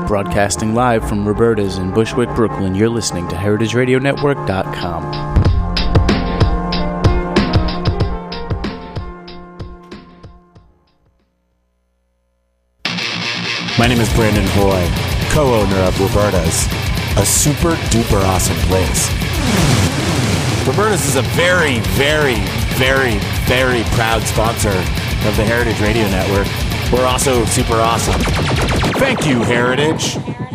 Broadcasting live from Roberta's in Bushwick, Brooklyn, you're listening to HeritageRadioNetwork.com. My name is Brandon Hoy, co-owner of Roberta's, a super duper awesome place. Roberta's is a very, very, very, very proud sponsor of the Heritage Radio Network. We're also super awesome. Thank you, Heritage.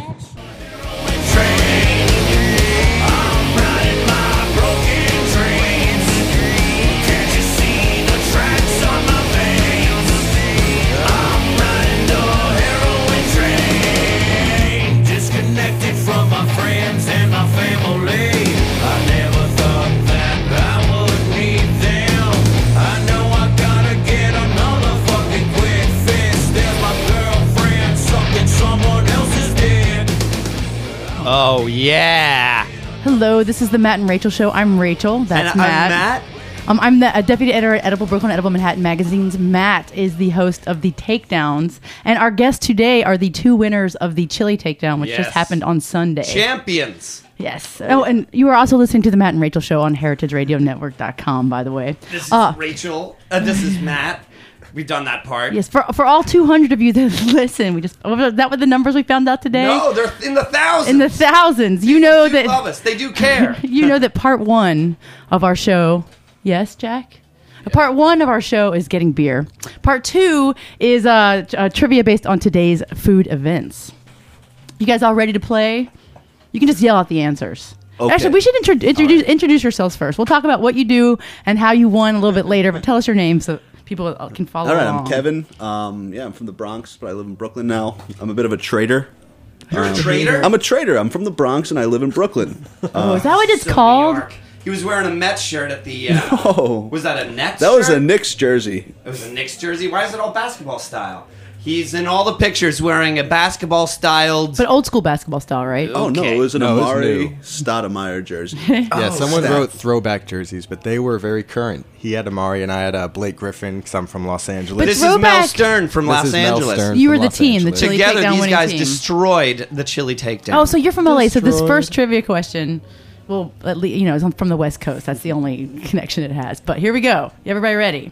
Oh, yeah. Hello, this is the Matt and Rachel Show. I'm Rachel. That's and Matt. I'm the deputy editor at Edible Brooklyn, Edible Manhattan magazines. Matt is the host of the Takedowns. And our guests today are the two winners of the Chili Takedown, which just happened on Sunday. Champions. Yes. Oh, and you are also listening to the Matt and Rachel Show on HeritageRadioNetwork.com, by the way. This is Rachel. This is Matt. We've done that part. Yes, for all 200 of you that listen, was that what the numbers we found out today? No, they're in the thousands. In the thousands. You know that. They love us. They do care. You know that part one of our show. Yes, Jack? Yeah. Part one of our show is getting beer. Part two is trivia based on today's food events. You guys all ready to play? You can just yell out the answers. Okay. Actually, we should introduce yourselves first. We'll talk about what you do and how you won a little bit later, but tell us your name so people can follow along. All right, I'm Kevin. I'm from the Bronx, but I live in Brooklyn now. I'm a bit of a trader. You're a trader? I'm a trader. I'm from the Bronx, and I live in Brooklyn. Is that what it's called? He was wearing a Mets shirt at the... No. Was that a Nets That shirt? was a Knicks jersey. It was a Knicks jersey? Why is it all basketball style? He's in all the pictures wearing a basketball-styled... But old school basketball style, right? Oh, no, it was an Amari Stoudemire jersey. Yeah, someone wrote throwback jerseys, but they were very current. He had Amari, and I had Blake Griffin, because I'm from Los Angeles. This is Mel Stern from Los Angeles. You were the team, the Chili Takedown Together, these guys team. Destroyed the Chili Takedown. Oh, so you're from LA, so this first trivia question... Well, at least, it's from the West Coast. That's the only connection it has. But here we go. Everybody ready?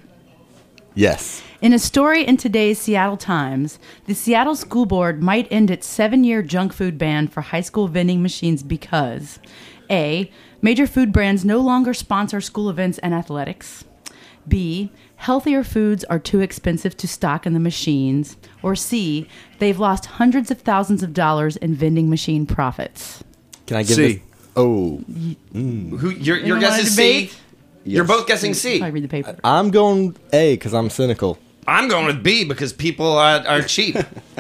Yes. In a story in today's Seattle Times, the Seattle School Board might end its 7-year junk food ban for high school vending machines because A. Major food brands no longer sponsor school events and athletics. B. Healthier foods are too expensive to stock in the machines. Or C. They've lost hundreds of thousands of dollars in vending machine profits. Can I give C. this? Oh. Who your guess is C? Yes. You're both guessing C. I read the paper. I'm going A because I'm cynical. I'm going with B because people are cheap.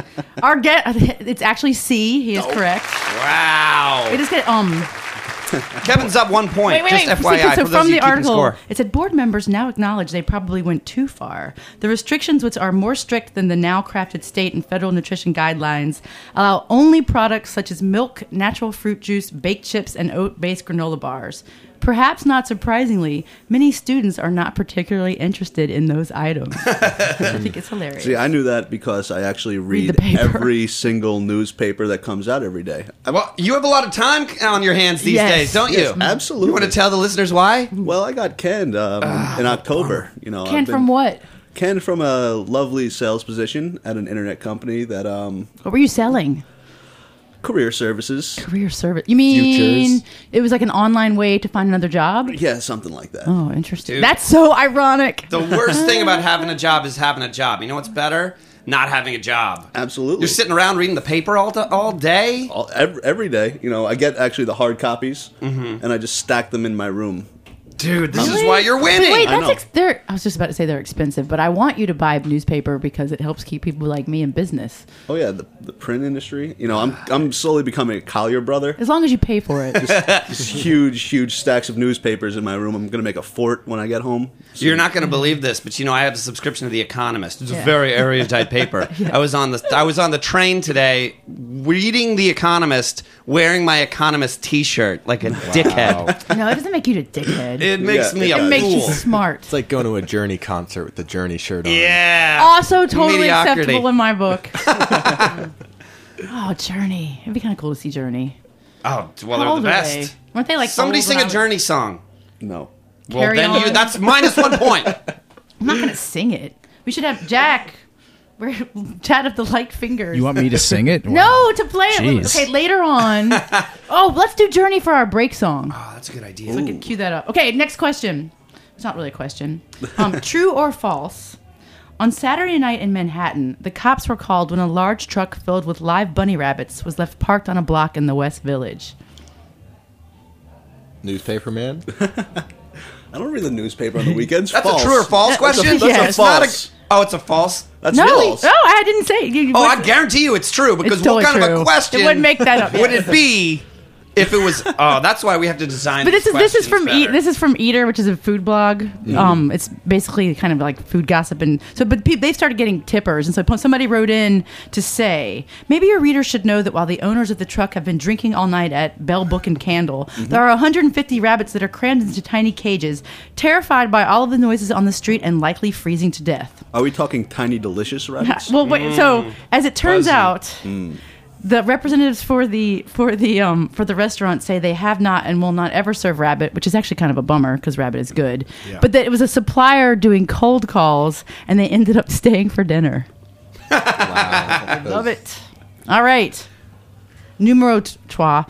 It's actually C. He is correct. Wow. It is good. Kevin's up 1 point. Wait. Just FYI. So for those from of you the keeping article, score. it said board members now acknowledge they probably went too far. The restrictions, which are more strict than the now crafted state and federal nutrition guidelines, allow only products such as milk, natural fruit juice, baked chips, and oat-based granola bars. Perhaps not surprisingly, many students are not particularly interested in those items. I think it's hilarious. See, I knew that because I actually read the paper. every single newspaper that comes out every day. Well, you have a lot of time on your hands these Yes. days, don't you? Yes, absolutely. You want to tell the listeners why? Well, I got canned in October. Canned from what? Canned from a lovely sales position at an internet company that What were you selling? career services. Career service. You mean Futures. it was like an online way to find another job? Yeah, something like that. Oh, interesting. Dude. That's so ironic. The worst thing about having a job is having a job. You know what's better? Not having a job. Absolutely. You're sitting around reading the paper all day? Every day. I get actually the hard copies, and I just stack them in my room. Dude, this is why you're winning. Wait, I know. I was just about to say they're expensive, but I want you to buy newspaper because it helps keep people like me in business. Oh yeah, the print industry. I'm slowly becoming a Collier brother. As long as you pay for it. Just huge stacks of newspapers in my room. I'm gonna make a fort when I get home. You're not going to believe this, but I have a subscription to The Economist. It's a very erudite paper. I was on the train today reading The Economist, wearing my Economist T-shirt like a dickhead. No, it doesn't make you a dickhead. It makes me a It fool. makes you smart. It's like going to a Journey concert with the Journey shirt on. Yeah. Also totally Mediocrity. acceptable in my book. Oh, Journey. It'd be kind of cool to see Journey. Oh, well, How they're old the are best. they? Weren't they like Somebody old sing when a I was- Journey song. No. Well, Carry then On? that's minus 1 point. I'm not gonna sing it. We should have Jack. We're chat of the light fingers. You want me to sing it? No, to play it. Jeez. Okay, later on. Let's do Journey for our break song. Oh, that's a good idea. So we can cue that up. Okay, next question. It's not really a question. True or false? On Saturday night in Manhattan, the cops were called when a large truck filled with live bunny rabbits was left parked on a block in the West Village. Newspaper man. I don't read the newspaper on the weekends. That's False. a true or false question? That's Yeah, a it's not false. It's a false? That's No, false. I didn't say it. Oh, I guarantee you it's true, because It's what totally kind of true. a question It wouldn't make that up, would yes. it be if it was... Oh, that's why we have to design But this is questions from better. this is from Eater, which is a food blog. It's basically kind of like food gossip, and so they've started getting tippers, and so somebody wrote in to say maybe your readers should know that while the owners of the truck have been drinking all night at Bell Book and Candle, there are 150 rabbits that are crammed into tiny cages, terrified by all of the noises on the street and likely freezing to death. Are we talking tiny delicious rabbits? Well, wait, so as it turns out. The representatives for the restaurant say they have not and will not ever serve rabbit, which is actually kind of a bummer because rabbit is good. Yeah. But that it was a supplier doing cold calls, and they ended up staying for dinner. Wow. Love it. All right, numero trois.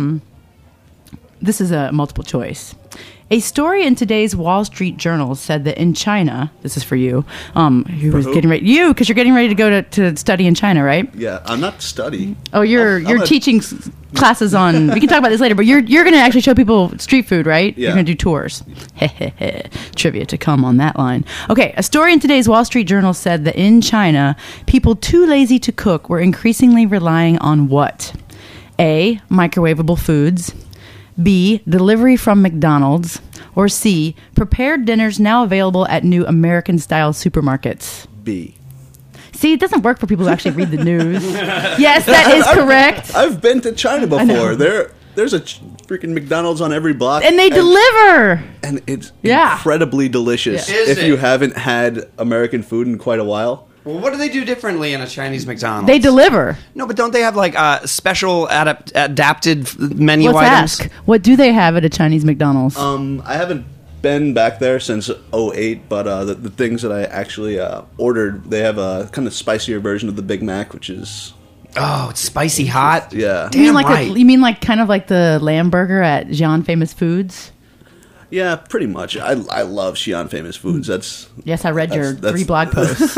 This is a multiple choice. A story in today's Wall Street Journal said that in China, this is for you, who was who? getting ready, because you're getting ready to go to study in China, right? Yeah, I'm not studying. Oh, you're I'm a- teaching classes on. We can talk about this later, but you're going to actually show people street food, right? Yeah. You're going to do tours. Trivia to come on that line. Okay, a story in today's Wall Street Journal said that in China, people too lazy to cook were increasingly relying on what? A. Microwavable foods. B. Delivery from McDonald's. Or C. Prepared dinners now available at new American-style supermarkets. B. See, it doesn't work for people who actually read the news. Yes, that is correct. I've been to China know. before. There's a freaking McDonald's on every block, And they deliver. and it's Yeah. incredibly delicious. Yeah. Is If it? you haven't had American food in quite a while, Well, what do they do differently in a Chinese McDonald's? They deliver. No, but don't they have like special adapted menu Let's items? ask. What do they have at a Chinese McDonald's? I haven't been back there since '08, but the things that I actually ordered, they have a kind of spicier version of the Big Mac, which is Oh, it's spicy hot. yeah, you mean like right. you mean like kind of like the lamb burger at Xi'an Famous Foods? yeah, pretty much. I love Xi'an Famous Foods. That's Yes, I read your That's- 3 blog posts.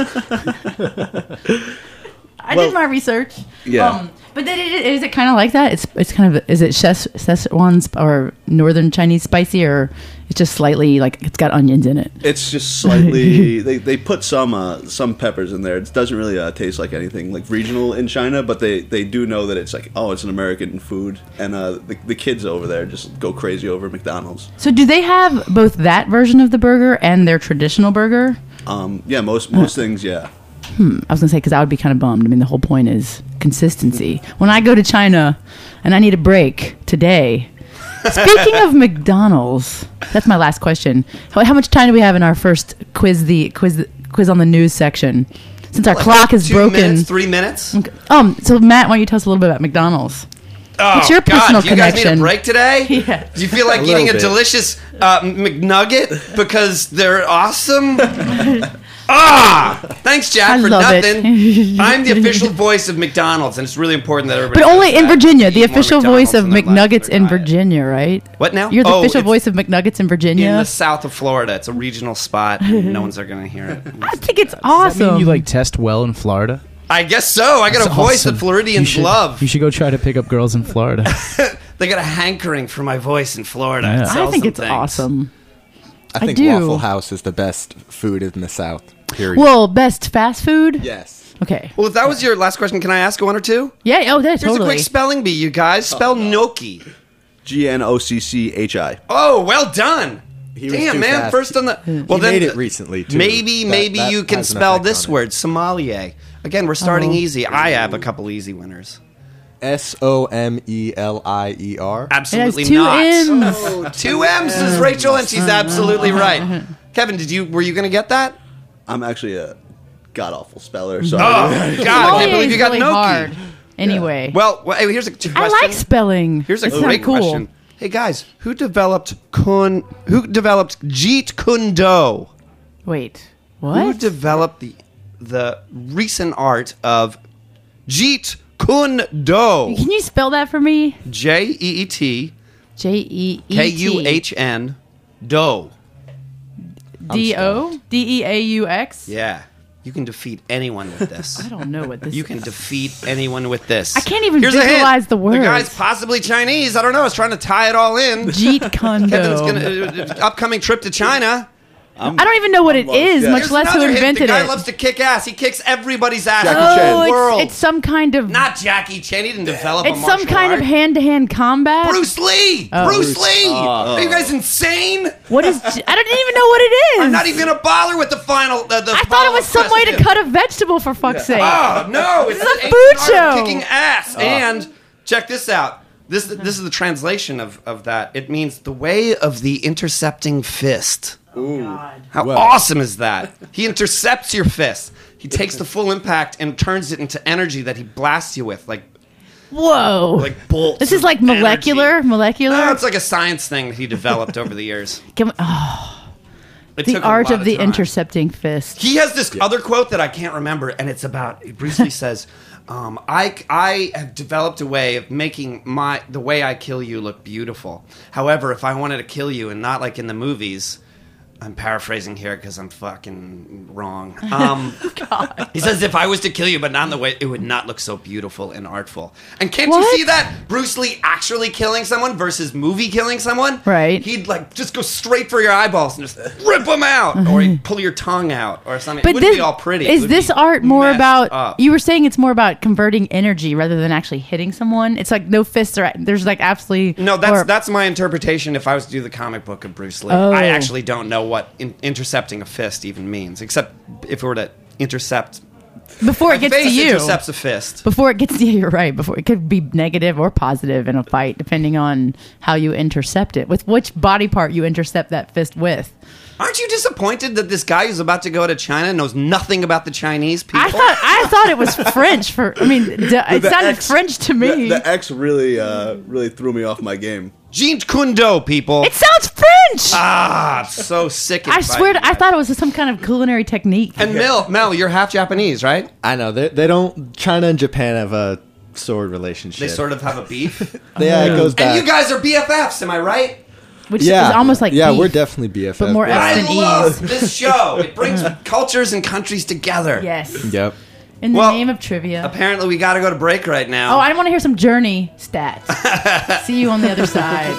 I Well, did my research. yeah. But then is it kind of like that? It's kind of, is it Szechuan or Northern Chinese spicy, or it's just slightly like it's got onions in it? It's just slightly. they put some peppers in there. It doesn't really taste like anything like regional in China, but they do know that it's like, oh, it's an American food, and the kids over there just go crazy over McDonald's. So do they have both that version of the burger and their traditional burger? Yeah, most things, yeah. I was gonna say, because I would be kind of bummed. I mean, the whole point is consistency. When I go to China and I need a break today. Speaking of McDonald's, that's my last question. How much time do we have in our first quiz? The quiz on the news section, since our clock is 2 broken. minutes, 3 minutes. Okay. So Matt, why don't you tell us a little bit about McDonald's? Oh, What's your God, personal do you guys need a connection? break today? Yeah. Do you feel like A eating a little bit. delicious McNugget because they're awesome? Thanks, Jack, I for love nothing. it. I'm the official voice of McDonald's, and it's really important that everybody. But only knows in that. Virginia, the Eat more official voice of McDonald's in their lives, McNuggets their in diet. Virginia, right? What now? You're the Oh, official it's voice of McNuggets in Virginia. in the south of Florida. It's a regional spot. No one's ever going to hear it. I think it's Does that mean awesome. you like test well in Florida? I guess so. I got a That's voice awesome. that Floridians You love. should go try to pick up girls in Florida. They got a hankering for my voice in Florida. Yeah. It I sells think some it's things. awesome. I think do. Waffle House is the best food in the South. Period. Well, best fast food. yes. Okay. Well, if that was your last question, can I ask one or two? Yeah. Oh, Here's that's a totally. quick spelling bee, you guys. Spell gnocchi. GNOCCHI. Oh, well done. He was Damn, too man. fast. First on the. He Well, then made it recently, too. Maybe That you can has an spell effect this on it. word, sommelier. Again, we're starting Oh. easy. I have a couple easy winners. SOMELIER. Absolutely It has two not. M's. Oh, 2 M's is Rachel, and she's absolutely right. Kevin, were you going to get that? I'm actually a god awful speller. So Oh, God, I can't believe you got really gnocchi. hard. Anyway. Well, hey, here's a question. I like spelling. Here's a It's great not cool. question. Hey guys, who developed Jeet Kune Do? Wait, Who what? developed the recent art of Jeet Kune Do? Can you spell that for me? Jeet Jeet. Kuhn Do. D-O? D-E-A-U-X? Yeah, you can defeat anyone with this. I don't know what this You is. can defeat anyone with this. I can't even Here's a hint. visualize the words. The guy's possibly Chinese. I don't know. I was trying to tie it all in. Jeet Kune Kevin's Do. gonna upcoming trip to China. I don't even know what it is, Yeah. much Here's less who another hint. invented The guy it. loves to kick ass. He kicks everybody's ass Jackie in the Chan. whole world. It's some kind of... Not Jackie Chan. He didn't develop a It's martial some kind art. of hand-to-hand combat. Bruce Lee. Oh. Bruce Lee. Are you guys insane? What is... I don't even know what it is. I'm not even gonna bother with the final. The I thought it was some way to cut a vegetable, for fuck's sake. Oh no! It's This is a an food ancient art of show. kicking ass. And check this out. This is the translation of that. It means the way of the intercepting fist. How awesome is that? He intercepts your fist. He takes the full impact and turns it into energy that he blasts you with, like Whoa. bolts. This is of like molecular? energy. Molecular? No, it's like a science thing that he developed over the years. It It the took him a art lot of the time. intercepting fist. He has this other quote that I can't remember, and it's about Bruce Lee says, "I have developed a way of making the way I kill you look beautiful. However, if I wanted to kill you and not like in the movies." I'm paraphrasing here because I'm fucking wrong. He says, if I was to kill you, but not in the way, it would not look so beautiful and artful. And can't you What? see that? Bruce Lee actually killing someone versus movie killing someone? Right. He'd like just go straight for your eyeballs and just rip them out. Or he'd pull your tongue out or something. But It wouldn't this be all pretty. It is would this be art more messed about? up. You were saying it's more about converting energy rather than actually hitting someone. It's like no fists are. There's like absolutely No, or- that's my interpretation. If I was to do the comic book of Bruce Lee, Oh. I actually don't know what intercepting a fist even means, except if it were to intercept. before it A gets to face you. intercepts a fist. Before it gets to you, you're right. Before it could be negative or positive in a fight, depending on how you intercept it. With which body part you intercept that fist with. Aren't you disappointed that this guy who's about to go to China knows nothing about the Chinese people? I thought it was French. It sounded French to me. The X really threw me off my game. Jeet Kune Do, people. It sounds French. It's so sick. I swear, I thought it was some kind of culinary technique. And Mel, you're half Japanese, right? I know they don't. China and Japan have a sword relationship. They sort of have a beef. Yeah, it goes back. And you guys are BFFs, am I right? Which yeah, is almost like yeah, beef, we're definitely BFFs. but more yeah. X I than love E's. this show. It brings cultures and countries together. Yes. Yep. In the Well, name of trivia. Apparently, we got to go to break right now. Oh, I want to hear some Journey stats. See you on the other side.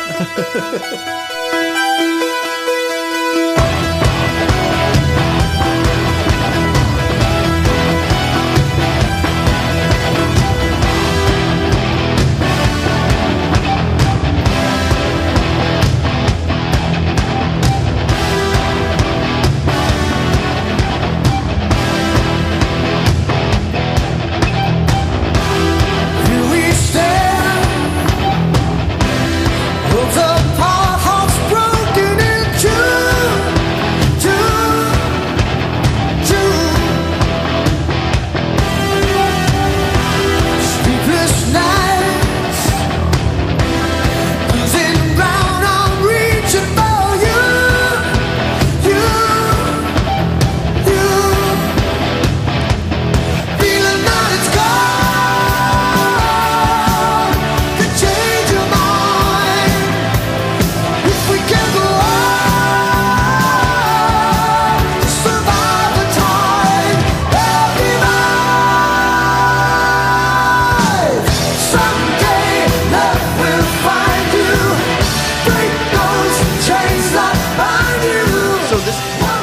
So this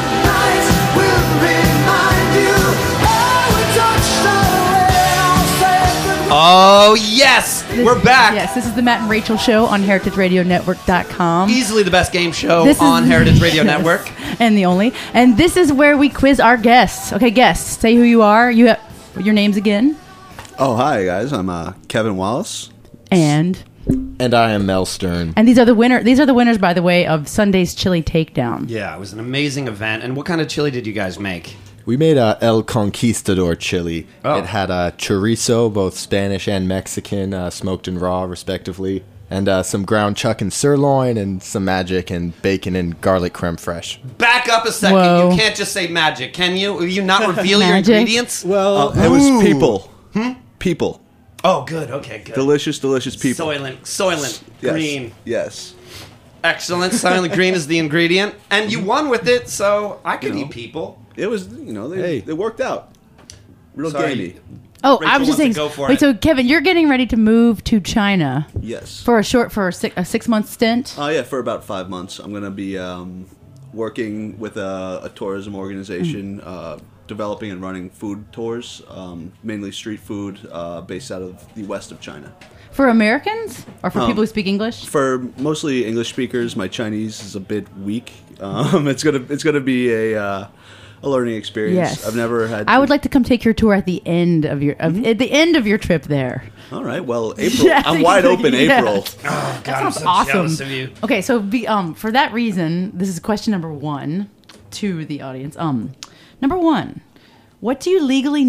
Oh, yes! We're back. Yes, this is the Matt and Rachel Show on HeritageRadioNetwork.com. Easily the best game show This is- on Heritage Radio Network. And the only. And this is where we quiz our guests. Okay, guests, say who you are. You have your names again. Oh, hi guys. I'm Kevin Wallace. And I am Mel Stern. these are the winner. These are the winners, by the way, of Sunday's Chili Takedown. Yeah, it was an amazing event. And what kind of chili did you guys make? We made a El Conquistador chili. Oh. It had chorizo, both Spanish and Mexican, smoked and raw, respectively, and some ground chuck and sirloin, and some magic and bacon and garlic creme fraiche. Back up a second. Whoa. You can't just say magic, can you? Will you not reveal your Magic? ingredients? Well, It was people. People. Oh, good. Okay, good. Delicious people. Soylent Yes. green. Yes. Excellent. Soylent green is the ingredient. And you won with it, so I could You know. eat people. It was, it worked out. Real Sorry. gamey. Oh, Rachel I was just wants saying. to go for Wait, it. so Kevin, you're getting ready to move to China Yes. for a 6-month stint. Oh, yeah, for about 5 months. I'm going to be working with a tourism organization, developing and running food tours, mainly street food, based out of the west of China. For Americans or for people who speak English? For mostly English speakers, my Chinese is a bit weak. It's gonna be a learning experience. Yes. I've never had. I would like to come take your tour at the end of your at the end of your trip there. All right. Well, April. Yeah, I'm wide open. yeah. April. Oh, God, Sounds awesome. jealous of you. Okay, so for that reason, this is question number 1 to the audience. Number 1, what do you legally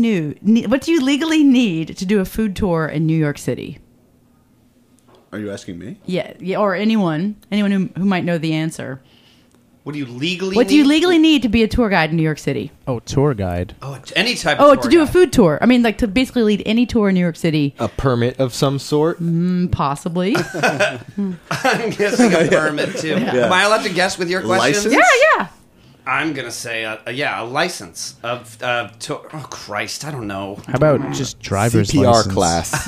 need to do a food tour in New York City? Are you asking me? Yeah, or anyone who might know the answer. What do you legally What do you need? legally need to be a tour guide in New York City? Oh, tour guide. Oh, any type of Oh, tour to do a guide. food tour. I mean, like to basically lead any tour in New York City, a permit of some sort. possibly. I'm guessing a permit, too. Am I allowed to guess with your questions? License? Yeah. I'm going to say, a license of tour. Oh, Christ, I don't know. How about just driver's CPR license? class.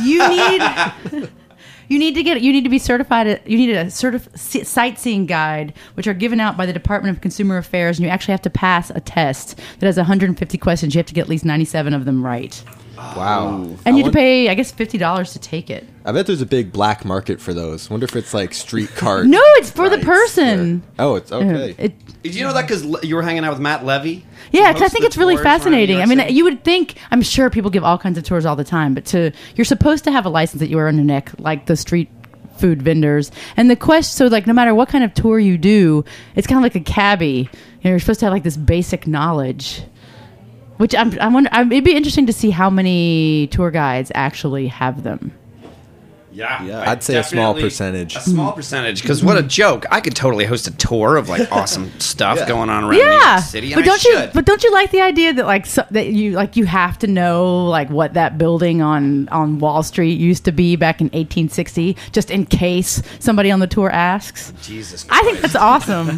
You need to be certified. You need a sightseeing guide, which are given out by the Department of Consumer Affairs, and you actually have to pass a test that has 150 questions. You have to get at least 97 of them right, Wow. and you have to pay, I guess, $50 to take it. I bet there's a big black market for those. Wonder if it's like street cart. No, it's for the Right, person. Oh, it's okay. Did you know that because you were hanging out with Matt Levy? Yeah, He because I hosts think the it's really tours around New fascinating. York I mean, City. you would think, I'm sure people give all kinds of tours all the time, but you're supposed to have a license that you wear on your neck, like the street food vendors. And the question, so like no matter what kind of tour you do, it's kind of like a cabbie. You're supposed to have like this basic knowledge, which I wonder, it'd be interesting to see how many tour guides actually have them. Yeah, I'd say a small definitely- percentage. A small percentage, because what a joke! I could totally host a tour of like awesome stuff going on around New Yeah, York City, and but I don't should. you like the idea that that you have to know like what that building on Wall Street used to be back in 1860, just in case somebody on the tour asks? Jesus, I think that's awesome.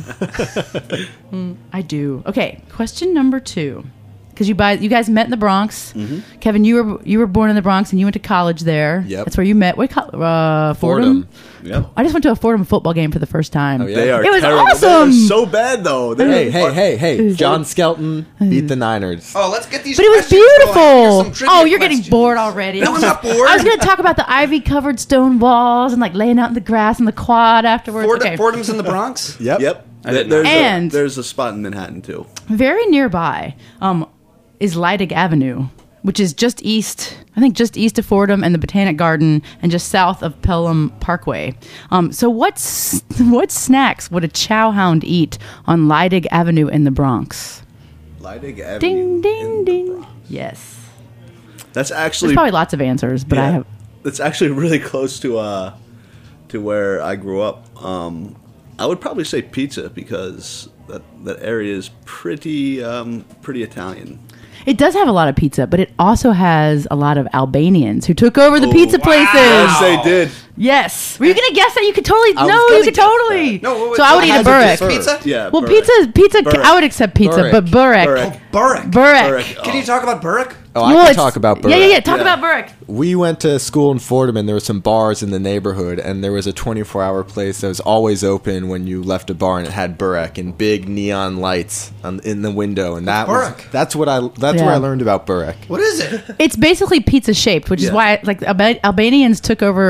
I do. Okay, question number 2. Because you guys met in the Bronx. Kevin, you were born in the Bronx and you went to college there. Yep. That's where you met. Fordham. Fordham. Yep. I just went to a Fordham football game for the first time. Oh, yeah? They are It was terrible. awesome. They're so bad, though. They're- Hey. John Skelton beat the Niners. Oh, let's get these. But it was questions going. Here's beautiful. some trivia Oh, you're getting questions. bored already. No, I'm not bored. I was going to talk about the ivy-covered stone walls and like laying out in the grass and the quad afterwards. Okay. Fordham's in the Bronx. Yep. Yep. I didn't know. There's a spot in Manhattan too. Very nearby is Leidig Avenue, which is just east of Fordham and the Botanic Garden, and just south of Pelham Parkway. So what snacks would a chowhound eat on Leidig Avenue in the Bronx? Leidig Avenue. Ding, ding, in the ding. Bronx. Yes. That's There's actually probably lots of answers, but I have... That's actually really close to where I grew up. I would probably say pizza because that area is pretty Italian. It does have a lot of pizza, but it also has a lot of Albanians who took over the Oh, pizza wow. places. Yes, they did. Yes. Were you going to guess that? You could totally... was No, gonna you could guess totally... that. No, So I would eat a had to burek. defer. Pizza? Yeah. Well, Burek. pizza. Burek. I would accept pizza, Burek. but burek. Burek. Burek. Burek. Can you talk about Burek? Oh, Well, I can it's- talk about Burek. Yeah. Talk Yeah. about burek. We went to school in Fordham, and there were some bars in the neighborhood, and there was a 24-hour place that was always open when you left a bar, and it had burek and big neon lights in the window, and Burek? that's where I learned about burek. What is it? It's basically pizza shaped, which is Yeah. why like Albanians took over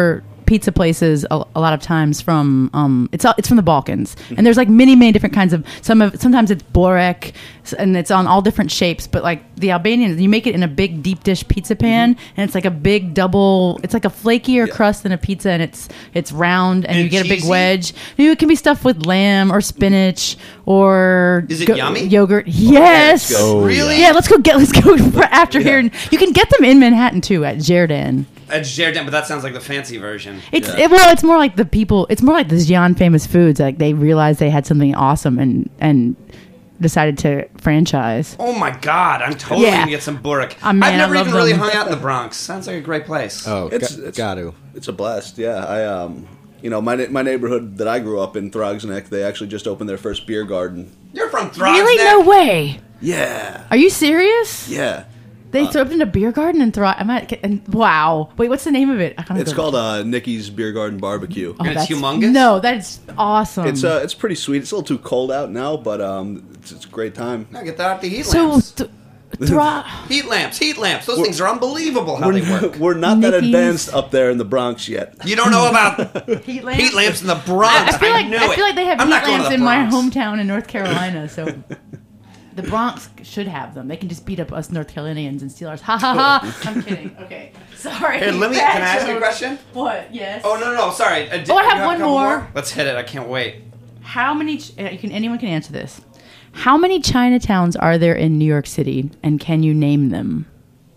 pizza places a lot of times from it's from the Balkans, and there's like many different kinds of sometimes it's borek, and it's on all different shapes. But like the Albanians, you make it in a big deep dish pizza pan, and it's like a big double. It's like a flakier crust than a pizza, and it's round, and you get a big cheesy? wedge. It can be stuffed with lamb or spinach or Is it yummy? yogurt. Yes. Really? Yeah, let's go after here. And you can get them in Manhattan too at Jerdan. At Jerdan, but that sounds like the fancy version. It's more like the people. It's more like the Xi'an Famous Foods. Like they realized they had something awesome and decided to franchise. Oh my God! I'm totally gonna get some burek. Man, I've never I love even really them. hung out in the Bronx. Sounds like a great place. Oh, It's got to. It's a blast. Yeah, my neighborhood that I grew up in, Throgsneck, they actually just opened their first beer garden. You're from Throgsneck? Really? No way. Yeah. Are you serious? Yeah. They opened a beer garden in wow. Wait, what's the name of it? It's called Nikki's Beer Garden Barbecue. And it's humongous? No, that's awesome. It's pretty sweet. It's a little too cold out now, but it's a great time. I get that off the heat so. lamps. Heat lamps. Those things are unbelievable how they work. We're not that Nikki's. advanced up there in the Bronx yet. You don't know about heat lamps. heat lamps in the Bronx. I feel like they have I'm heat not going to lamps the in my Bronx. hometown in North Carolina, so the Bronx should have them. They can just beat up us North Carolinians and steal ours. Ha ha ha! I'm kidding. Okay, sorry. Hey, can I ask you a question? What? Yes. Oh no, sorry. I have one more. Let's hit it. I can't wait. How many? Anyone can answer this. How many Chinatowns are there in New York City, and can you name them?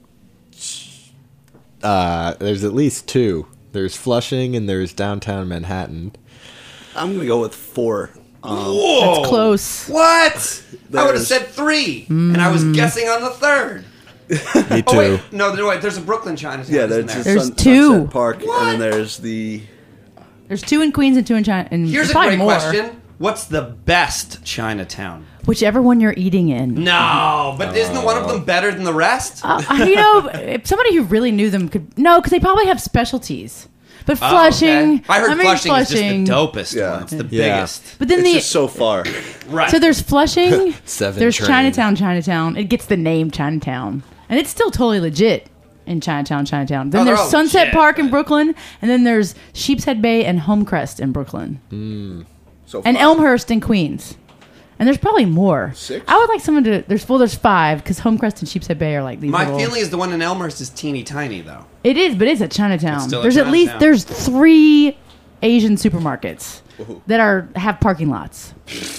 There's at least 2. There's Flushing and there's downtown Manhattan. I'm gonna go with 4. Whoa, That's close. What? I would have There's- said 3, and I was guessing on the 3rd. Me too. Oh wait, no, wait. There's a Brooklyn Chinatown. Yeah, isn't there's, there? There's 2. Sunset Park, What? and then there's the. There's 2 in Queens and 2 in China. And Here's there's a probably great more. question. What's the best Chinatown? Whichever one you're eating in. No, but isn't one of them better than the rest? If somebody who really knew them could because they probably have specialties. But Flushing, Okay. I heard Flushing is just the dopest Yeah. one. It's the Yeah. biggest. But then It's just so far. Right. so there's Flushing, 7 there's train. Chinatown. It gets the name Chinatown, and it's still totally legit in Chinatown. Then they're there's all Sunset legit, Park in but- Brooklyn, and then there's Sheepshead Bay and Homecrest in Brooklyn, So and far. Elmhurst in Queens. And there's probably more. 6? I would like someone to. There's 5 because Homecrest and Sheepshead Bay are like these. My little, feeling is the one in Elmhurst is teeny tiny, though. It is, but it's a Chinatown. It's still a There's at least Chinatown. 3 Asian supermarkets that have parking lots.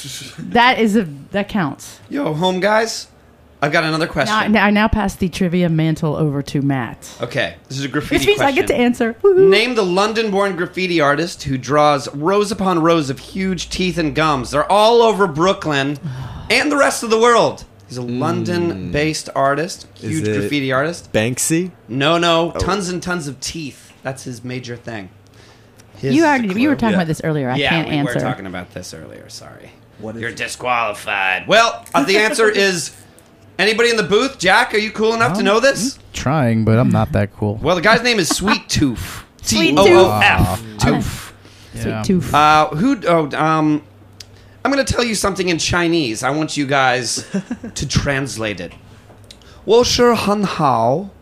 that counts. Yo, home guys, I've got another question. I now pass the trivia mantle over to Matt. Okay, this is a graffiti Which means question. I get to answer. Woo-hoo. Name the London-born graffiti artist who draws rows upon rows of huge teeth and gums. They're all over Brooklyn and the rest of the world. He's a London-based artist, huge it- graffiti artist. Banksy? No, tons and tons of teeth. That's his major thing. His You is a were clue. talking about this earlier. I can't we answer. were talking about this earlier. Sorry. What is You're it? disqualified. Well, the answer is anybody in the booth. Jack, are you cool enough to know this? Trying, but I'm not that cool. Well, the guy's name is Sweet Tooth. Sweet T-O-O-F. Tooth. Tooth. Yeah. Sweet tooth. I'm going to tell you something in Chinese. I want you guys to translate it. 我是很好.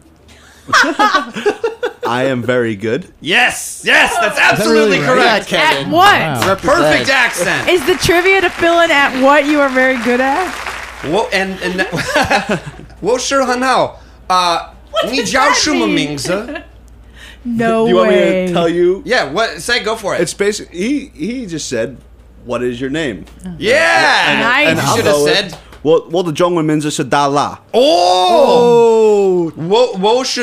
I am very good. Yes, that's absolutely really right? correct. At what? Wow. Perfect accent. Is the trivia to fill in at what you are very good at? 我是很好. 你叫什么名字? No Do you want me way. to tell you? Yeah, what? Say, go for it. It's basically he just said, "What is your name?" yeah. Nice. You I'll should have go with- said. 我的中文名字是大辣。 Oh. 我是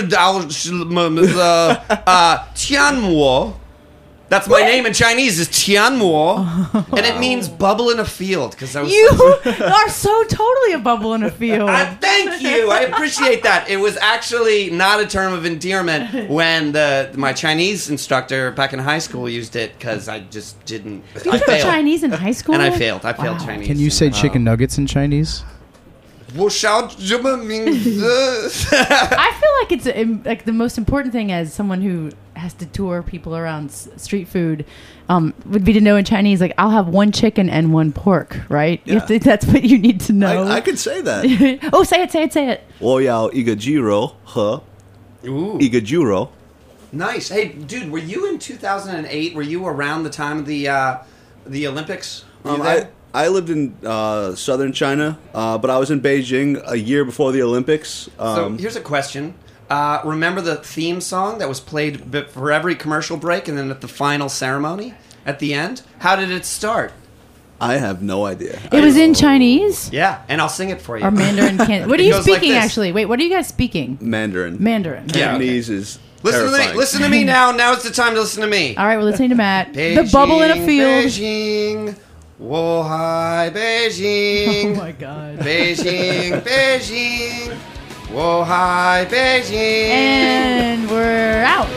Tian Mo. That's my name in Chinese is Tian Mo, and it means bubble in a field. Because I was. You are so totally a bubble in a field. Thank you. I appreciate that. It was actually not a term of endearment when my Chinese instructor back in high school used it because I just didn't. You I took failed. Chinese in high school? And I failed. I failed Wow. Chinese. Can you say chicken nuggets in Chinese? 我叫什么名字? I feel like it's like the most important thing as someone who has to tour people around street food would be to know in Chinese, like, I'll have 1 chicken and 1 pork, right? You have to- that's what you need to know. I could say that. Oh, say it. 我要一个鸡肉和 Ooh. 一个猪肉。 Nice. Hey, dude, were you in 2008? Were you around the time of the Olympics? Were you there? I lived in southern China, but I was in Beijing a year before the Olympics. So here's a question. Remember the theme song that was played for every commercial break and then at the final ceremony at the end? How did it start? I have no idea. It was in Chinese? Yeah, and I'll sing it for you. Or Mandarin? What are It you goes like speaking, this. actually? Wait, what are you guys speaking? Mandarin. Mandarin. Yeah. Cantonese is Listen to me. terrifying. Listen to me now. Now it's the time to listen to me. All right, we're listening to Matt. Beijing, The bubble in a field. Beijing, Wuhai, Beijing. Oh my God. Beijing, Beijing, Wuhai, Beijing. And we're out.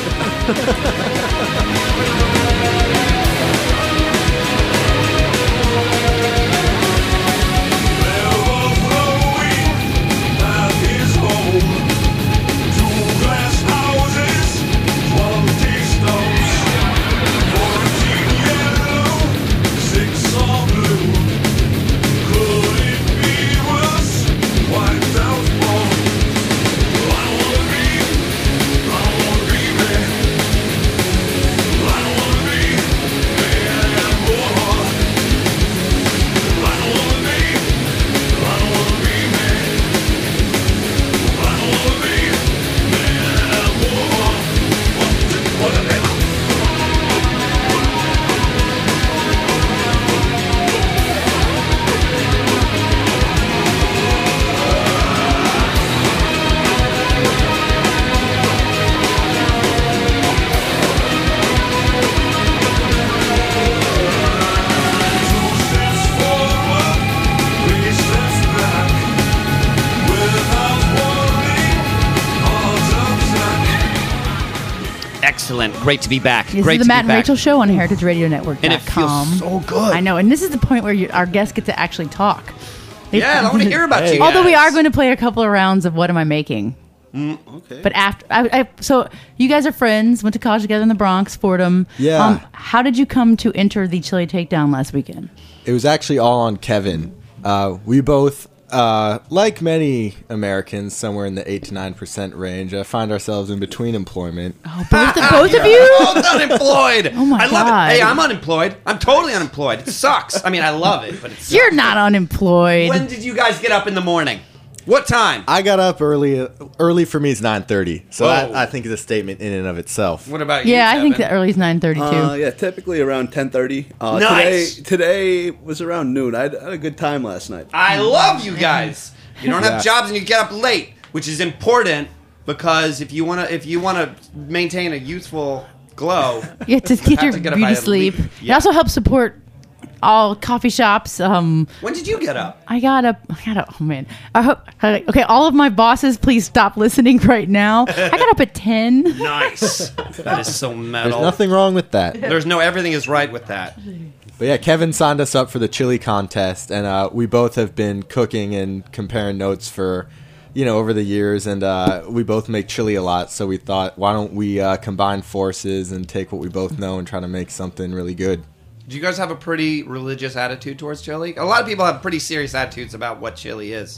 Excellent. Great to be back. This Great is the to Matt be and back. Rachel Show on heritageradionetwork.com. And it feels so good. I know, and this is the point where our guests get to actually talk. Yeah, I want to hear about you. Although we guys. are going to play a couple of rounds of What Am I Making? Okay. But after, so you guys are friends, went to college together in the Bronx, Fordham. Yeah. How did you come to enter the Chili Takedown last weekend? It was actually all on Kevin. We both, like many Americans, somewhere in the 8 to 9% range, find ourselves in between employment. Oh, both of you? Both unemployed. Oh my I love God. it. Hey, I'm unemployed. I'm totally unemployed. It sucks. I mean, I love it, but it sucks. You're not unemployed. When did you guys get up in the morning? What time? I got up early. Early for me is 9:30, so Whoa. that I think is a statement in and of itself. What about you? Yeah, I think the Kevin? early is 9:32. Yeah, typically around 10:30. Nice. Today was around noon. I had a good time last night. I love you guys. You don't have Yeah. jobs and you get up late, which is important because if you wanna maintain a youthful glow, You have to get have your to get up beauty by sleep. leap. It Yeah. also helps support all coffee shops. when did you get up? I got up. Oh man. Okay, all of my bosses, please stop listening right now. I got up at 10. Nice. That is so There's metal. nothing wrong with that. There's no everything is right with that. But yeah, Kevin signed us up for the chili contest, and we both have been cooking and comparing notes for, over the years, and we both make chili a lot. So we thought, why don't we combine forces and take what we both know and try to make something really good? Do you guys have a pretty religious attitude towards chili? A lot of people have pretty serious attitudes about what chili is.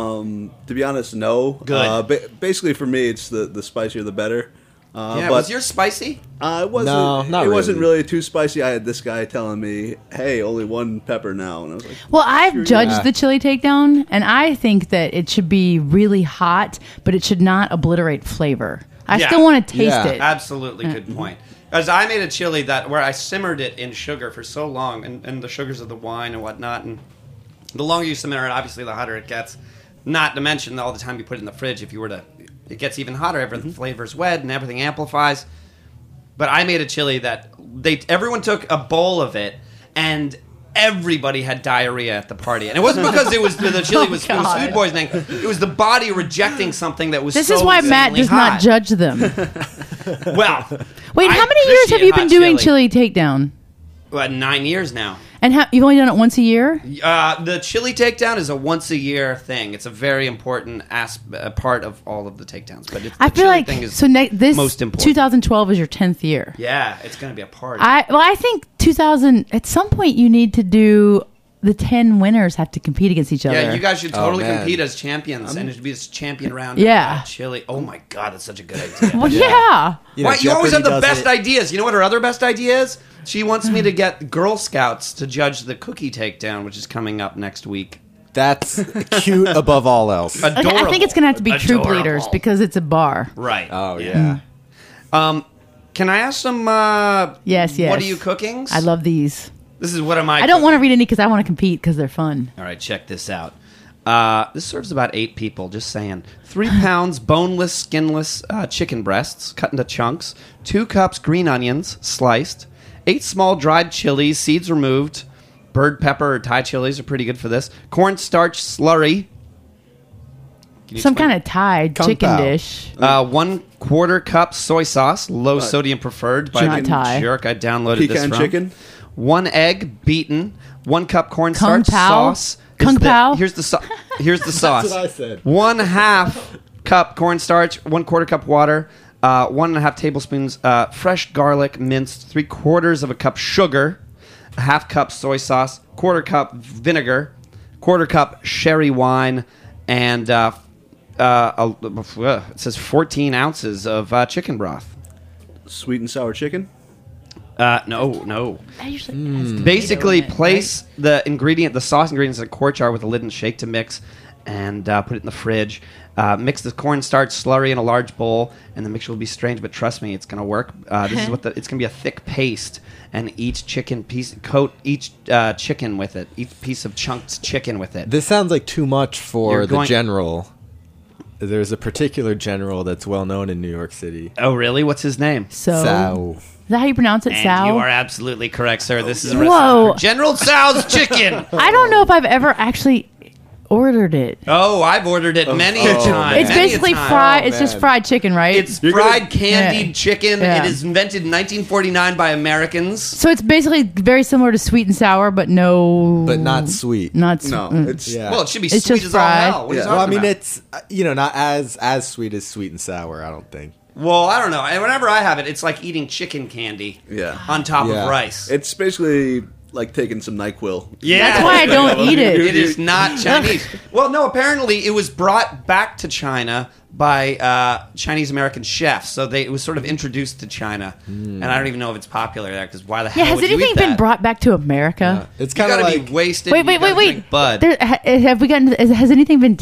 To be honest, no. Good. Basically, for me, it's the spicier the better. Yeah, but was yours spicy? it wasn't. No, not it wasn't really. really too spicy. I had this guy telling me, "Hey, only one pepper now," and I was like, Well, I've judged Yeah. the Chili Takedown, and I think that it should be really hot, but it should not obliterate flavor. I Yeah. still want to taste Yeah. it. Absolutely good point. As I made a chili where I simmered it in sugar for so long, and the sugars of the wine and whatnot, and the longer you simmer it, obviously the hotter it gets. Not to mention all the time you put it in the fridge. If you were to, it gets even hotter. Everything flavors wet and everything amplifies. But I made a chili that everyone took a bowl of it, and everybody had diarrhea at the party. And it wasn't because the chili was it was God. food poisoning. It was the body rejecting something that was. This so is why Matt insanely does hot. not judge them. Well, Wait, I how many years have appreciate you been hot doing Chili Takedown? Well, 9 years now. And you've only done it once a year? The chili takedown is a once a year thing. It's a very important part of all of the takedowns. But I the feel chili like thing is this most important. 2012 is your 10th year. Yeah, it's going to be a party. I think 2000 at some point you need to do the 10 winners have to compete against each other. Yeah, you guys should totally man. compete as champions, and it should be this champion round. Yeah. Of chili. Oh my god, that's such a good idea. Well, yeah. Why, you always have Jeopardy the does best it. ideas. You know what her other best idea is? She wants me to get Girl Scouts to judge the cookie takedown, which is coming up next week. That's cute above all else. Okay, I think it's going to have to be Troop Adorable. Leaders because it's a bar. Right. Oh, yeah. Can I ask some? Yes. What are you cooking? I love these. This is what am I? I don't want to read any because I want to compete because they're fun. All right, check this out. This serves about 8 people, just saying. 3 pounds boneless, skinless chicken breasts cut into chunks. 2 cups green onions sliced. 8 small dried chilies, seeds removed. Bird pepper or Thai chilies are pretty good for this. Cornstarch slurry. Some kind of Thai Kung chicken Pao. dish. 1/4 cup soy sauce, low sodium preferred. By Not the Thai. jerk, I downloaded this Pecan from. chicken. 1 egg beaten. 1 cup cornstarch Kung Pao? sauce. Kung Pao? Here's the here's the sauce. what I said. 1/2 cup cornstarch. 1/4 cup water. 1.5 tablespoons fresh garlic minced. 3/4 of a cup sugar. 1/2 cup soy sauce. 1/4 cup vinegar. 1/4 cup sherry wine, and it says 14 ounces of chicken broth. Sweet and sour chicken. No. That usually has tomato Basically, in it, place the sauce ingredients in a quart jar with a lid and shake to mix, and put it in the fridge. Mix the cornstarch slurry in a large bowl, and the mixture will be strange, but trust me, it's going to work. This is it's going to be a thick paste, and each chicken piece coat each chicken with it, each piece of chunked chicken with it. This sounds like too much for You're the going- general. There's a particular general that's well known in New York City. Oh, really? What's his name? So, Sao. is that how you pronounce it, And Sal? you are absolutely correct, sir. This is a Whoa. recipe for General Tso's chicken. I don't know if I've ever actually ordered it. Oh, I've ordered it many a time. It's many a basically time. fried. Oh, It's just man. fried chicken, right? It's fried candied Yeah. chicken. Yeah. It is invented in 1949 by Americans. so it's basically very similar to sweet and sour, but no, But not sweet. not No, mm. it's Yeah. Well, it should be It's sweet just as all fried. hell. What are you Yeah. talking Well, I mean, about? it's not as sweet as sweet and sour. I don't think. Well, I don't know. And whenever I have it, it's like eating chicken candy Yeah. on top Yeah. of rice. It's basically like taking some NyQuil. Yeah. That's why I don't eat it. It is not Chinese. Well, no, apparently it was brought back to China by Chinese American chefs. So it was sort of introduced to China. And I don't even know if it's popular there, because why the hell Yeah, has would you anything eat been that? brought back to America? It's You kind of gotta like be wasted. Wait, You wait, gotta wait, drink wait. Bud. Have we gotten? Has anything been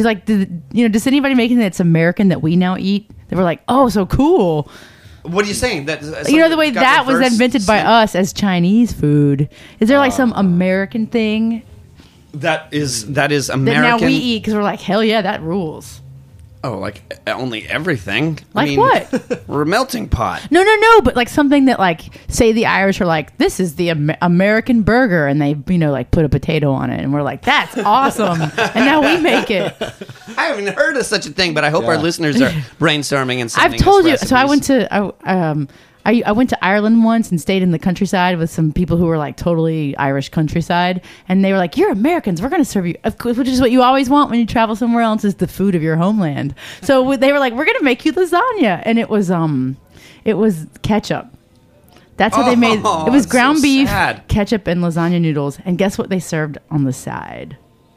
does anybody make anything that's American that we now eat? They were like, oh, so cool. What are you saying? That You know the way got that was reverse invented by snap- us as Chinese food. Is there like some American thing That is American. that now we eat because we're like, hell yeah, that rules. Oh, like only everything. Like what? We're a melting pot. No, but like something that like say the Irish are like, this is the American burger, and they like put a potato on it, and we're like, that's awesome, and now we make it. I haven't heard of such a thing, but I hope our Yeah. listeners are brainstorming and sending I've told us you. So I recipes. went to I went to Ireland once and stayed in the countryside with some people who were like totally Irish countryside, and they were like, "You're Americans. We're going to serve you," of course, which is what you always want when you travel somewhere else, is the food of your homeland. So they were like, "We're going to make you lasagna," and it was ketchup. That's how they made. Oh, It was that's ground so beef, sad. ketchup, and lasagna noodles. And guess what they served on the side?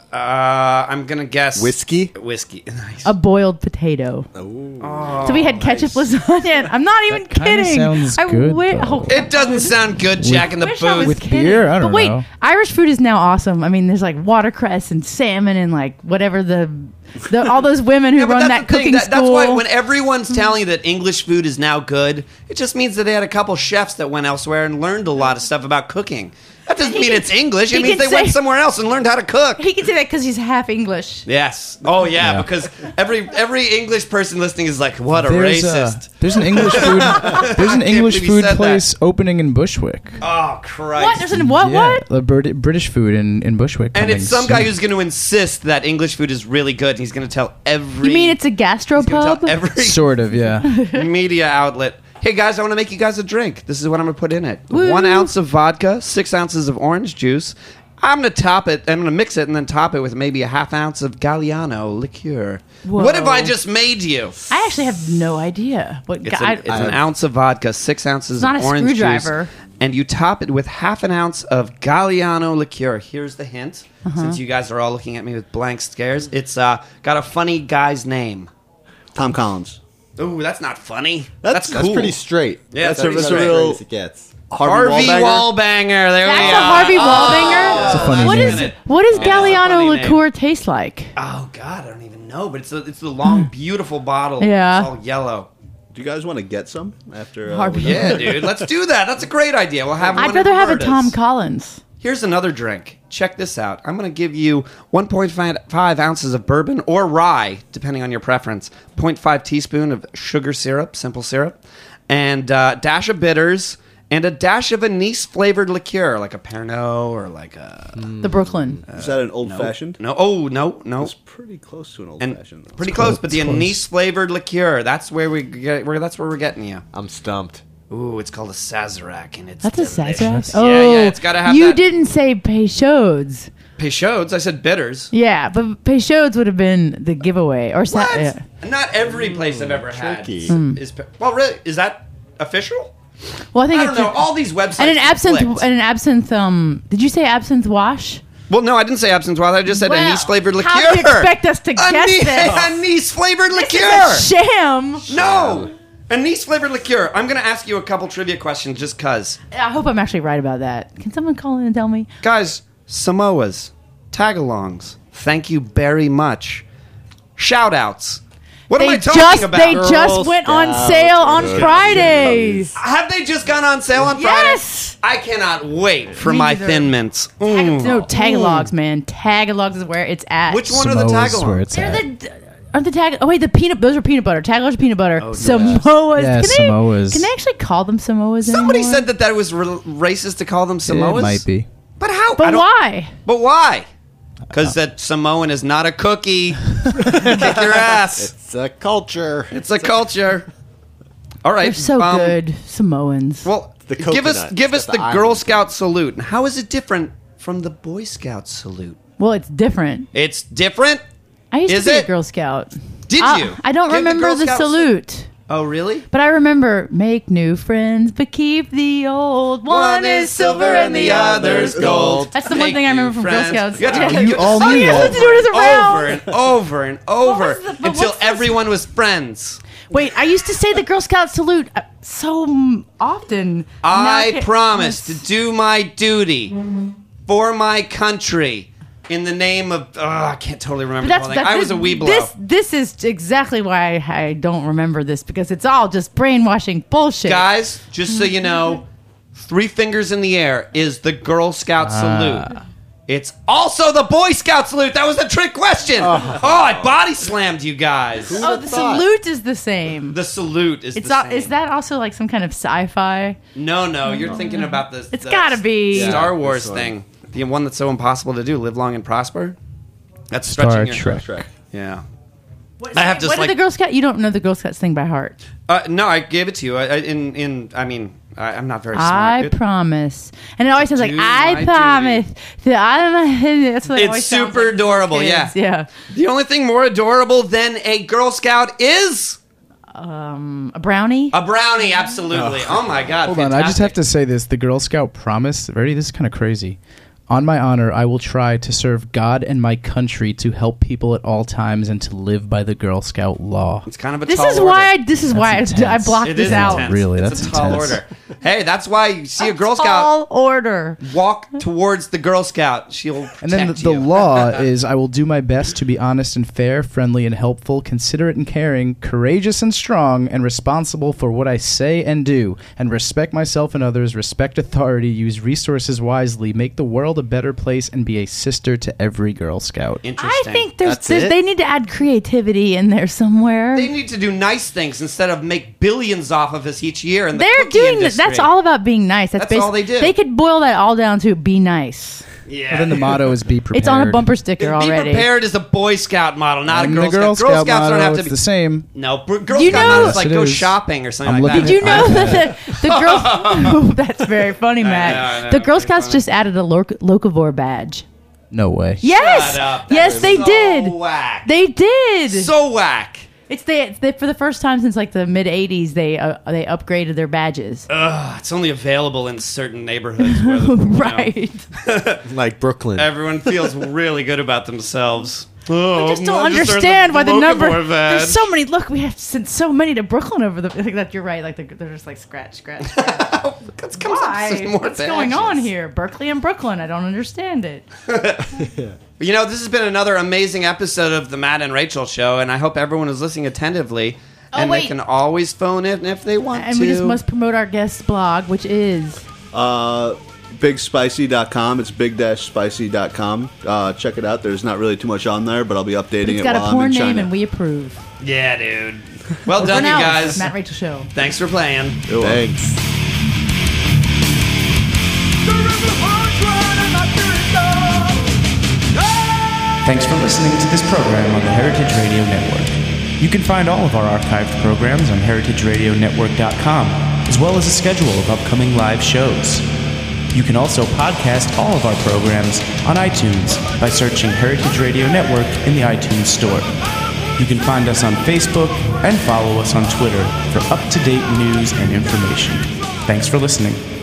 I'm gonna guess whiskey. Whiskey. Nice. A boiled potato. Oh, So we had ketchup lasagna. I'm not even That kinda kidding. sounds I good, wi- though. It doesn't sound good, Jack in the wish I was Booth. With kidding. beer? I don't but wait, know. Irish food is now awesome. I mean, there's like watercress and salmon and like whatever the all those women who Yeah, but run that's that the thing. cooking That's school. why when everyone's telling you that English food is now good, it just means that they had a couple chefs that went elsewhere and learned a lot of stuff about cooking. That doesn't mean it's English. It he means can they went say- somewhere else and learned how to cook. he can say that because he's half English. Yes. Oh yeah, because every English person listening is like, what a racist. There's an English food. There's an English believe you food said place opening in Bushwick. Oh Christ. What? There's an what? The British food in Bushwick. And coming it's some guy soon. who's going to insist that English food is really good. And he's going to tell every. You mean it's a he's gonna gastropub? tell every Sort of, yeah. media outlet. Hey guys, I want to make you guys a drink. This is what I'm going to put in it: Woo. 1 ounce of vodka, 6 ounces of orange juice. I'm going to top it. I'm going to mix it and then top it with maybe a ½ ounce of Galliano liqueur. Whoa. What have I just made you? I actually have no idea. What It's, I, an ounce of vodka, 6 ounces not of a orange screwdriver. juice, and you top it with half an ounce of Galliano liqueur. Here's the hint, since you guys are all looking at me with blank stares. It's got a funny guy's name. Tom Collins. Ooh, that's not funny. That's cool. That's pretty straight. Yeah, That's pretty a straight. real As it gets. Harvey Wallbanger. There we That's go. a Harvey Wallbanger? It's a funny What name. is what does It is a Galliano funny liqueur taste like? Oh God, I don't even know. But it's the long, beautiful bottle. Yeah. It's all yellow. Do you guys want to get some after? Harvey. Yeah, dude. Let's do that. That's a great idea. We'll have. I'd one rather at have a Roberta's. Tom Collins. Here's another drink. Check this out. I'm going to give you 1.5 ounces of bourbon or rye, depending on your preference. 0.5 teaspoon of sugar syrup, simple syrup, and a dash of bitters, and a dash of anise-flavored liqueur, like a Pernod or like a... The Brooklyn. Is that an old fashioned? No, oh, no. It's pretty close to an old And fashioned. pretty close, but the anise-flavored liqueur, that's where we're getting you. I'm stumped. Ooh, it's called a Sazerac, and it's That's a delicious. Sazerac? Oh, Yeah, it's got to have you that. didn't say Peychaud's. Peychaud's, I said bitters. Yeah, but Peychaud's would have been the giveaway. Or What? yeah. Not every place I've ever had tricky. is. Well, really, is that official? Well, I think I don't it's know. All these websites. and an absinthe. conflict. And an absinthe. Did you say absinthe wash? Well, no, I didn't say absinthe water. I just said Well, anise flavored liqueur. how do you expect us to guess this? Anise flavored liqueur. It's a sham. No, anise flavored liqueur. I'm going to ask you a couple trivia questions just cause, I hope I'm actually right about that. Can someone call in and tell me? guys. Samoas, tagalongs. Thank you very much. Shout outs. What am I talking about? They just went on Scout sale on cookies. Fridays. Have they just gone on sale on Yes! Friday? I cannot wait for Me my neither. Thin Mints. No, Tagalogs, man. Tagalogs is where it's at. Which one are the Samoa's where tagalongs? it's They're at. the aren't the tag? Oh wait, the peanut. Those are peanut butter. Tagalogs are peanut butter. Samoas. Yeah, Samoas. Can they actually call them Samoas? Somebody anymore? said that was racist to call them Samoas. It might be. But how? I But don't- why? But why? Because that Samoan is not a cookie. Kick your ass. It's a culture. It's a culture. All right. They're so good, Samoans. Well, The give us coconut. give us It's the got the Girl island. Scout salute. And how is it different from the Boy Scout salute? Well, it's different. It's different. I used Is to be it? a Girl Scout. Did you? I don't Give remember Girl the Scout salute. Oh, really? But I remember make new friends, but keep the old. One is silver and the other's gold. That's the one Make thing I remember new from Girl friends. Scouts. You, have to- Yeah. you You all just- knew yeah, that. let's do it as a round. over and over and over was the- but until what's the- everyone was friends. Wait, I used to say the Girl Scout salute so often. I Now promise to do my duty for my country in the name of. I can't totally remember. But the whole thing. I was a weeblo. This is exactly why I don't remember this, because it's all just brainwashing bullshit. Guys, just so you know, 3 fingers in the air is the Girl Scout salute. It's also the Boy Scout salute. That was a trick question. I body slammed you guys. Oh, the salute is the same. The salute is It's the same. is that also like some kind of sci-fi? No, you're thinking about this. It's gotta be. Star Wars this one. thing. The one that's so impossible to do. Live long and prosper. That's Star stretching your Trek. Yeah. I have just What like did the Girl Scout? You don't know the Girl Scouts thing by heart. no, I gave it to you. I'm not very I smart. promise, and it always sounds like do I my promise. That's what it It's always sounds super like. adorable. Kids, Yeah. yeah. The only thing more adorable than a Girl Scout is A brownie. a brownie. Absolutely. Oh my God. Hold on, I just have to say this. The Girl Scout promise. Ready? This is kind of crazy. On my honor, I will try to serve God and my country, to help people at all times, and to live by the Girl Scout law. It's kind of a This tall is order. why. This is why I intense. blocked It this is out. intense. Really, It's that's a tall intense. order. Hey, that's why you see a Girl Scout Tall order. walk towards the Girl Scout. She'll protect And then the you. law is I will do my best to be honest and fair, friendly and helpful, considerate and caring, courageous and strong, and responsible for what I say and do, and respect myself and others, respect authority, use resources wisely, make the world a better place, and be a sister to every Girl Scout. I Interesting. think That's it? they need to add creativity in there somewhere. They need to do nice things instead of make billions off of us each year. In the They're cookie doing industry. that's all about being nice. That's all they do. They could boil that all down to be nice. Yeah. And then the motto is be prepared. It's on a bumper sticker Be already. prepared is a Boy Scout model, not And a Girl the Girl Scout. Girl Scout Scouts motto, don't have to it's be. the same. No, Girl You Scout know- model is like Yes, it go is. shopping or something I'm like looking that. Did you know that the Girl? That's very funny, Matt. I know, the Girl pretty Scouts funny. just added a locavore badge. No way. Yes, Shut up. yes, That's they so did. Whack. They did. So whack. It's for the first time since like the mid '80s they upgraded their badges. It's only available in certain neighborhoods, where the, Right. Like Brooklyn. everyone feels really good about themselves. I just don't I'm understand why the number. Locavore badge. There's so many. Look, we have sent so many to Brooklyn over the. Like that, you're right. Like they're just like scratch. Let's come up Why? with some more What's going on badges. here? Berkeley and Brooklyn. I don't understand it. You know, this has been another amazing episode of the Matt and Rachel Show, and I hope everyone is listening attentively. And they wait. can always phone in if they want And to. we just must promote our guest blog, which is. BigSpicy.com. It's big-spicy.com. Check it out. There's not really too much on there, but I'll be updating It's it got while a I'm porn in name, China. and we approve. Yeah, dude. Well done, For you now, guys. Matt Rachel Show. Thanks for playing. Thanks. Thanks for listening to this program on the Heritage Radio Network. You can find all of our archived programs on heritageradionetwork.com, as well as a schedule of upcoming live shows. You can also podcast all of our programs on iTunes by searching Heritage Radio Network in the iTunes Store. You can find us on Facebook and follow us on Twitter for up-to-date news and information. Thanks for listening.